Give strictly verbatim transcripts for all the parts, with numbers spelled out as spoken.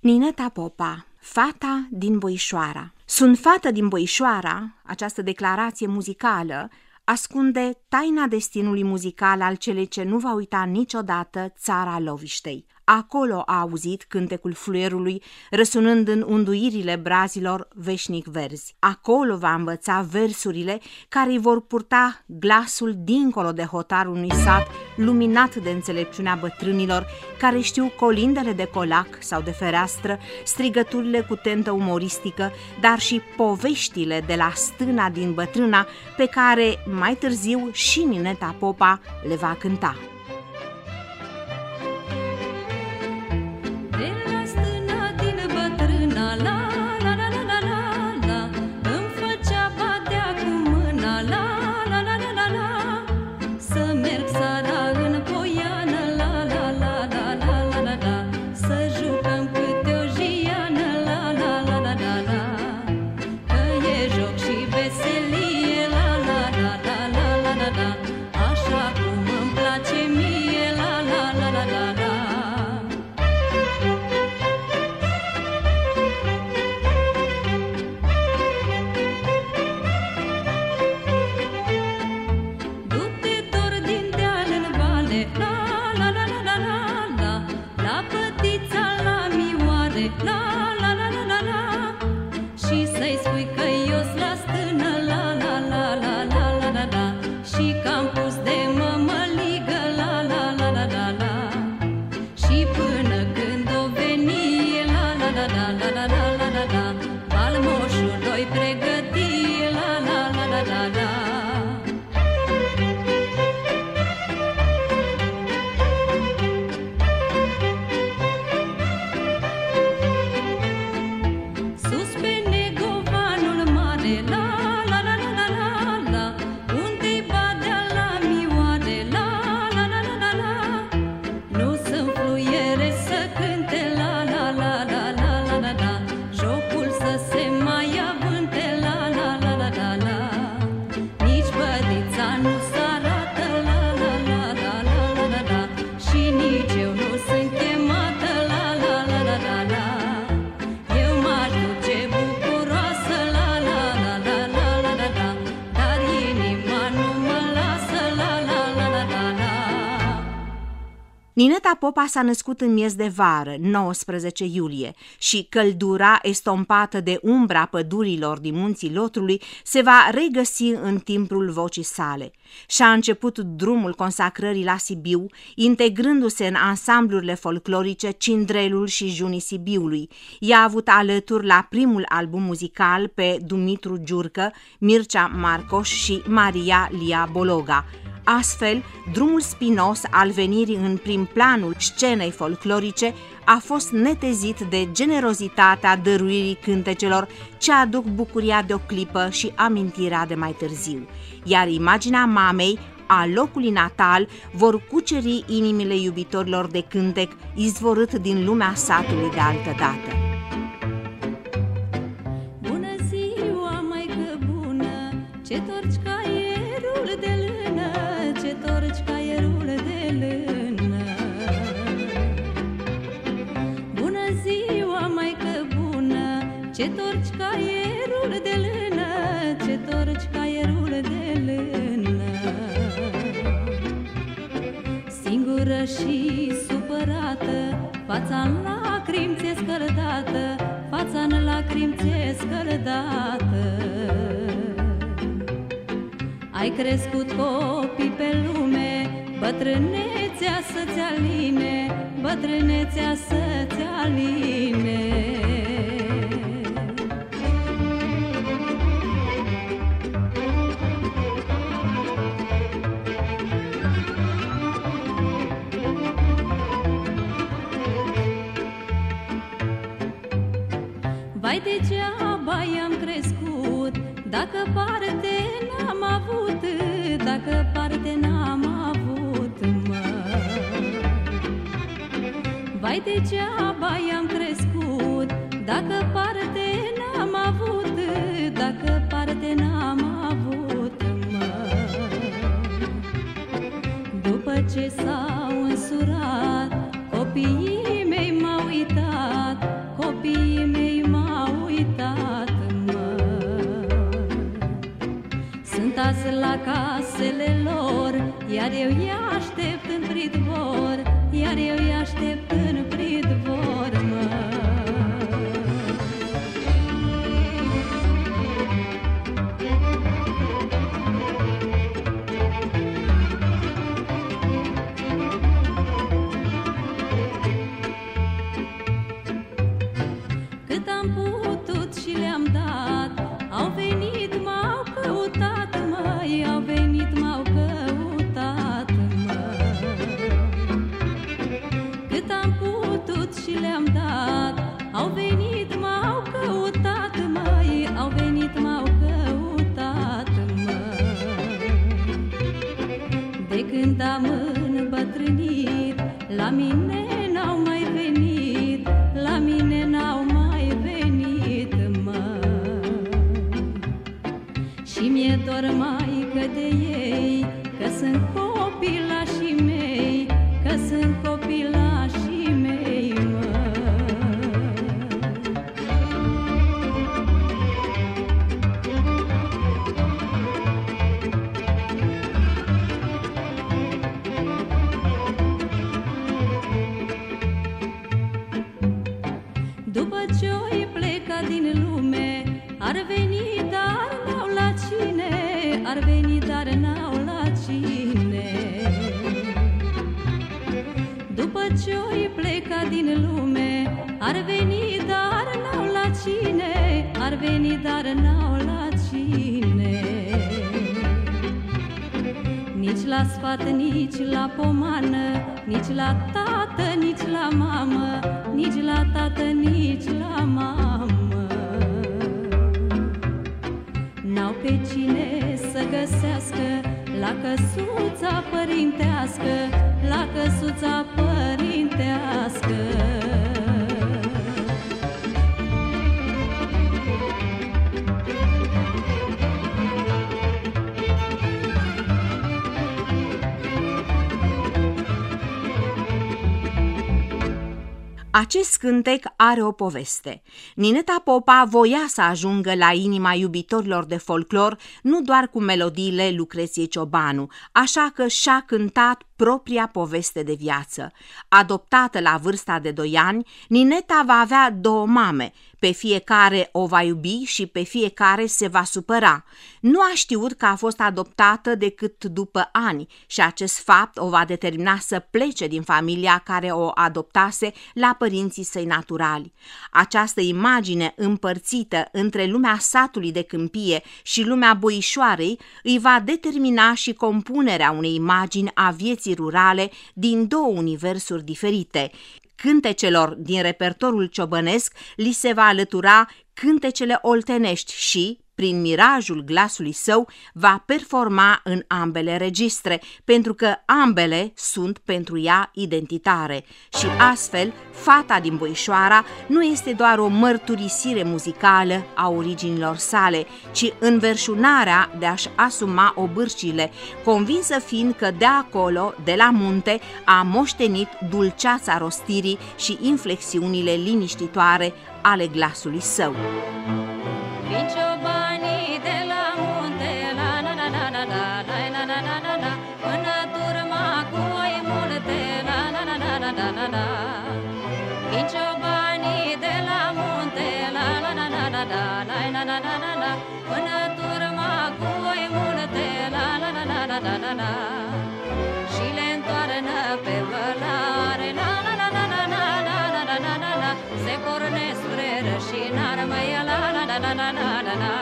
Nineta Popa, fata din Boișoara. Sunt fată din Boișoara, această declarație muzicală ascunde taina destinului muzical al celei ce nu va uita niciodată țara Loviștei. Acolo a auzit cântecul fluierului răsunând în unduirile brazilor veșnic verzi. Acolo va învăța versurile care îi vor purta glasul dincolo de hotarul unui sat luminat de înțelepciunea bătrânilor care știu colindele de colac sau de fereastră, strigăturile cu tentă umoristică, dar și poveștile de la stâna din bătrâna pe care mai târziu și Nineta Popa le va cânta. Nineta Popa s-a născut în miez de vară, nouăsprezece iulie, și căldura estompată de umbra pădurilor din munții Lotrului se va regăsi în timbrul vocii sale. Și-a început drumul consacrării la Sibiu, integrându-se în ansamblurile folclorice Cindrelul și Junii Sibiului. I-a avut alături la primul album muzical pe Dumitru Giurcă, Mircea Marcoș și Maria Lia Bologa. Astfel, drumul spinos al venirii în prim planul scenei folclorice a fost netezit de generozitatea dăruirii cântecelor ce aduc bucuria de o clipă și amintirea de mai târziu, iar imaginea mamei, a locului natal, vor cuceri inimile iubitorilor de cântec izvorât din lumea satului de altădată. Bună ziua, maică bună, ce torci caierul de lână, ce torci caierul de lână. Bună ziua, maică bună, ce torci caierul de lână, ce torci caierul de lână. Singură și supărată, fața în lacrimi ți-e scăldată, fața în lacrimi ți-e scăldată. Ai crescut copii pe lume, bătrânețea să-ți aline, bătrânețea să-ți aline. Vai, degeaba i-am crescut, dacă parte n-am avut, dacă parte n-am avut, mă. Vai, degeaba i-am crescut, dacă parte n-am avut, dacă parte n-am avut, mă. După ce s-au însurat, copiii mei m-au uitat, eu îi aștept în pridvor, iar eu îi aștept în pridvor, mă. Cât am putut și le-am dat, au venit, m-au căutat, măi, au venit, m-au căutat, mă. Cât am putut și le-am dat, au venit, m-au căutat, măi, au venit, m-au căutat, mă. De când am îmbătrânit, la mine n-au mai venit, la mine n-au mai venit, mă. Și mi-e dor, maică, de ei, că sunt copilașii mei, că sunt copilașii mei, mă. După ce-o-i pleca din lume, ar veni, dar n-au la cine, ar veni, dar n-au la cine. După ce-o-i pleca din lume, ar veni, dar n-au la cine, ar veni, dar n-au la cine. Nici la sfat, nici la pomană, nici la tată, nici la mamă, nici la tată, nici la mamă. N-au pe cine să găsească la căsuța părintească, la căsuța părintească. Acest cântec are o poveste. Nineta Popa voia să ajungă la inima iubitorilor de folclor nu doar cu melodiile Lucreției Ciobanu, așa că și-a cântat propria poveste de viață. Adoptată la vârsta de doi ani, Nineta va avea două mame, pe fiecare o va iubi și pe fiecare se va supăra. Nu a știut că a fost adoptată decât după ani și acest fapt o va determina să plece din familia care o adoptase la părinții săi naturali. Această imagine împărțită între lumea satului de câmpie și lumea boișoarei îi va determina și compunerea unei imagini a vieții rurale din două universuri diferite. Cântecelor din repertoriul ciobănesc li se va alătura cântecele oltenești și, prin mirajul glasului său, va performa în ambele registre, pentru că ambele sunt pentru ea identitare. Și astfel, Fata din Boișoara nu este doar o mărturisire muzicală a originilor sale, ci înverșunarea de a-și asuma obârcile, convinsă fiind că de acolo, de la munte, a moștenit dulceața rostirii și inflexiunile liniștitoare ale glasului său. Ciobanii de la munte, la na na na na na, la na na na na na, până turma cu oi multe, la na na na na na na na. Ciobanii de la munte, la na na na na na, la na na na na na, până turma cu oi multe, la na na na na na na na. Și le întoarnă pe vălare, la na na na na na na na na na na na, se pornesc spre rășinar, măi, la na na na na na na na.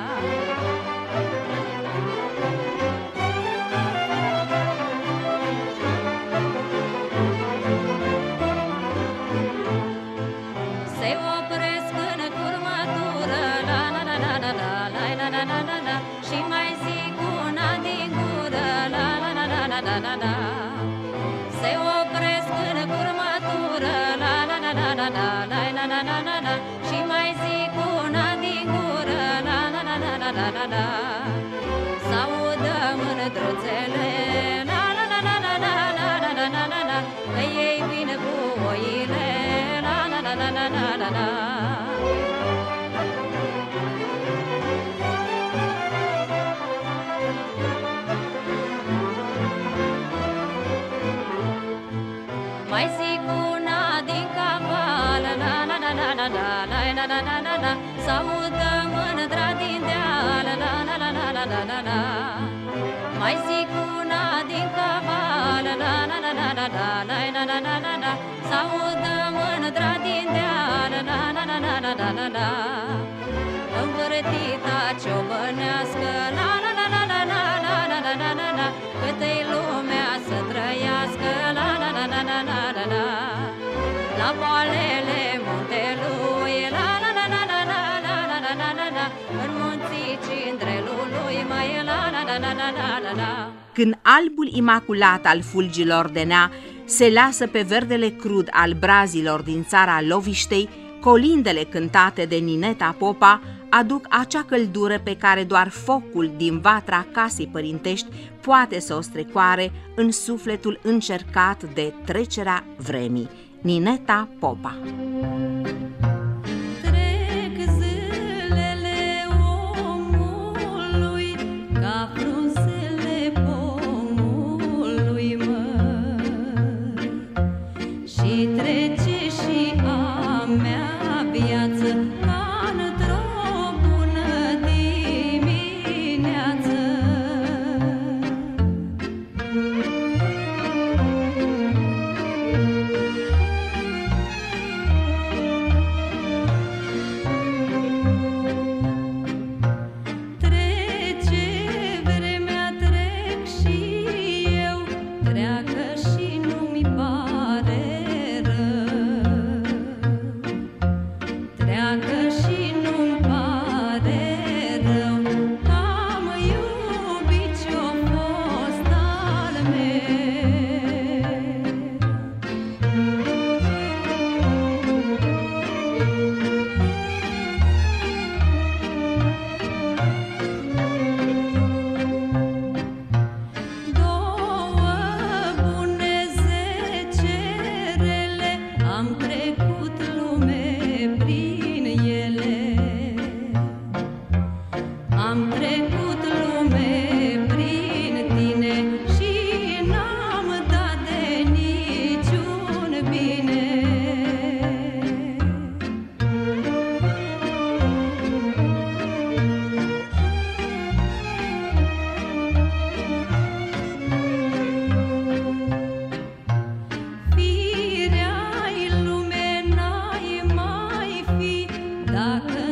Se opresc în curmătură, la na na na na na, la na na na na na, și mai zic una din gură, la na na na na na na na. Se opresc în curmătură, la na na na na na, la na na na na na, și mai zic una din gură, la na na na na na na na. S-audă mândruțele, la na na na na na na na na na na na, că ei vin cu oile, la na na na na na na na. la la la la la la la la, s-audă mândra din deal, la la la la la la la la. Mai zic una din caval, la la la la la la la la la la la la, s-audă mândra din deal, la la la la la la la la. Învârtita ciobănească, la la la la la la la la la la la la, cât-i lumea să trăiască, la la la la la la la la. La poalele muntelui, la la la la la la la la la la la la, în munții Cindrelului, mai la la la la la la la la. Când albul imaculat al fulgilor de nea se lasă pe verdele crud al brazilor din țara Loviștei, colindele cântate de Nineta Popa aduc acea căldură pe care doar focul din vatra casei părintești poate să o strecoare în sufletul încercat de trecerea vremii. Nineta Popa. Trec zilele omului ca frunzele pomului, măi, și trece și a mea viață ca într-o bună dimineață. Dacă